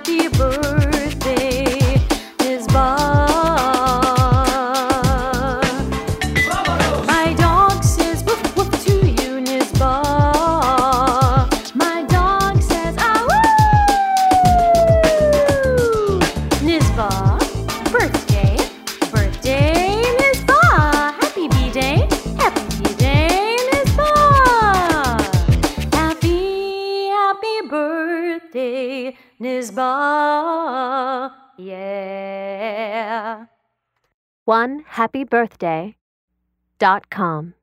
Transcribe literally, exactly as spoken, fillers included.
happy birthday, Nisbah. My dog says woof woof to you, Nisbah. My dog says ah woo. Nisbah, birthday, birthday, Nisbah. Happy B-Day, happy B-Day, Nisbah. Happy, happy birthday, Nisbah. Yeah. one happy birthday dot com